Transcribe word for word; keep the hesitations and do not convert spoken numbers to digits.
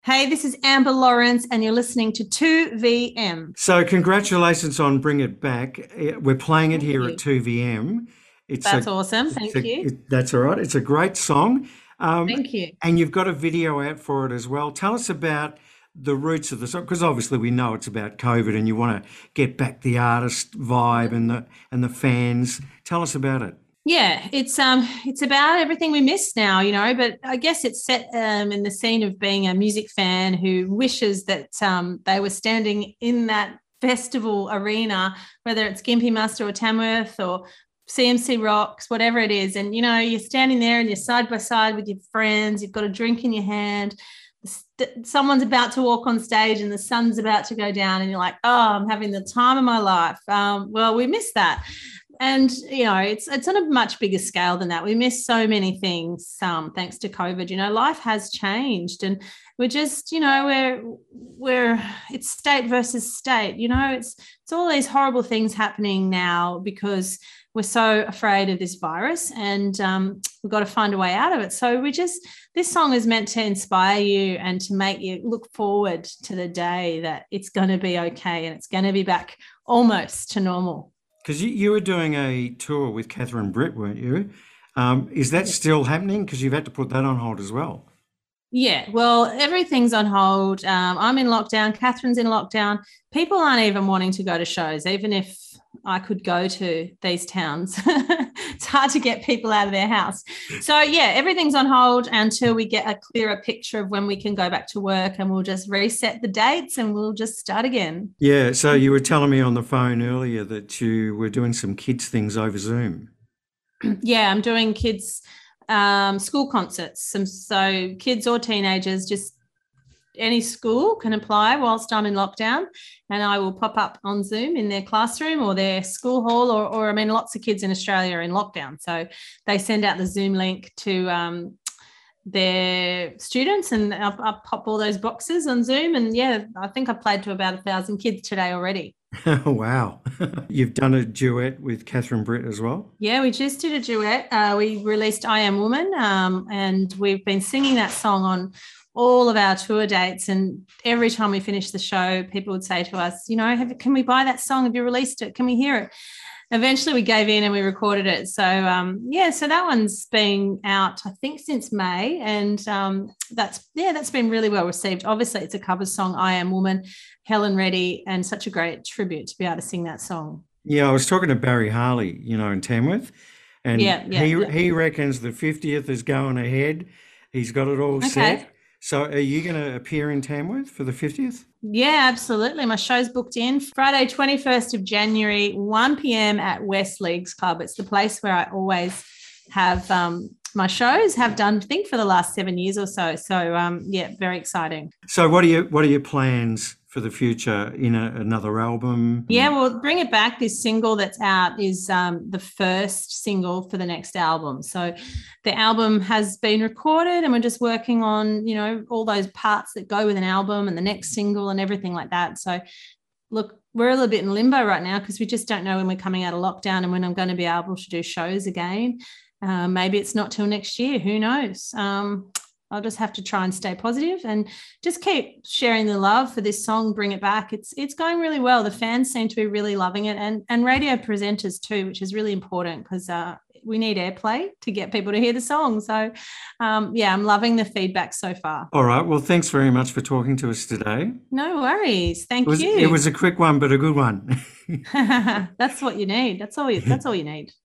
Hey, this is Amber Lawrence, and you're listening to two V M. So congratulations on Bring It Back. Eh, We're playing it Thank here at you. two V M. It's a, That's awesome. it's Thank a you. it, that's all right. It's a great song. Um, Thank you. and you've got a video out for it as well. Tell us about the roots of the song, because obviously we know it's about COVID and you want to get back the artist vibe and the and the fans. Tell us about it. Yeah, it's um, it's about everything we miss now, you know. But I guess it's set um in the scene of being a music fan who wishes that um they were standing in that festival arena, whether it's Gympie Muster or Tamworth or C M C Rocks, whatever it is. And you know, you're standing there and you're side by side with your friends. You've got a drink in your hand. Someone's about to walk on stage and the sun's about to go down, and you're like, oh, I'm having the time of my life. Um, well, we miss that. And you know, it's it's on a much bigger scale than that. We miss so many things, um, thanks to COVID. You know, life has changed, and we're just, you know, we're we're it's state versus state. You know, it's it's all these horrible things happening now because we're so afraid of this virus, and um, we've got to find a way out of it. So we just this song is meant to inspire you and to make you look forward to the day that it's going to be okay and it's going to be back almost to normal. Because you, you were doing a tour with Catherine Britt, weren't you? Um, is that still happening? Because you've had to put that on hold as well. Yeah, well, everything's on hold. Um, I'm in lockdown. Catherine's in lockdown. People aren't even wanting to go to shows, even if I could go to these towns. It's hard to get people out of their house. So, yeah, everything's on hold until we get a clearer picture of when we can go back to work, and we'll just reset the dates and we'll just start again. Yeah, so you were telling me on the phone earlier that you were doing some kids things over Zoom. Yeah, I'm doing kids um, school concerts. Some, so kids or teenagers, just any school can apply whilst I'm in lockdown, and I will pop up on Zoom in their classroom or their school hall, or, or I mean, lots of kids in Australia are in lockdown. So they send out the Zoom link to um, their students, and I, I pop all those boxes on Zoom. And yeah, I think I played to about a thousand kids today already. Wow. You've done a duet with Catherine Britt as well? Yeah, we just did a duet. Uh, we released I Am Woman, um, and we've been singing that song on all of our tour dates. And every time we finish the show, people would say to us, you know, have, can we buy that song? Have you released it? Can we hear it? Eventually we gave in and we recorded it. So, um, yeah, so that one's been out, I think, since May. And um, that's, yeah, that's been really well received. Obviously, it's a cover song, I Am Woman, Helen Reddy, and such a great tribute to be able to sing that song. Yeah, I was talking to Barry Harley, you know, in Tamworth, and Yeah, yeah, he yeah. he reckons the fiftieth is going ahead. He's got it all Okay. set. So are you going to appear in Tamworth for the fiftieth? Yeah, absolutely. My show's booked in Friday, twenty-first of January, one p m at West Leagues Club. It's the place where I always have um, my shows, have done, I think, for the last seven years or so. So, um, yeah, very exciting. So what are your what are your plans for the future in a, another album? Yeah, well, Bring It Back, this single that's out, is um, the first single for the next album. So the album has been recorded and we're just working on, you know, all those parts that go with an album and the next single and everything like that. So, look, we're a little bit in limbo right now because we just don't know when we're coming out of lockdown and when I'm going to be able to do shows again. Uh, maybe it's not till next year. Who knows? Um, I'll just have to try and stay positive and just keep sharing the love for this song, Bring It Back. It's it's going really well. The fans seem to be really loving it, and, and radio presenters too, which is really important because uh, we need airplay to get people to hear the song. So, um, yeah, I'm loving the feedback so far. All right. Well, thanks very much for talking to us today. No worries. It Thank was it you. was a quick one, but a good one. That's what you need. That's all you, that's all you need.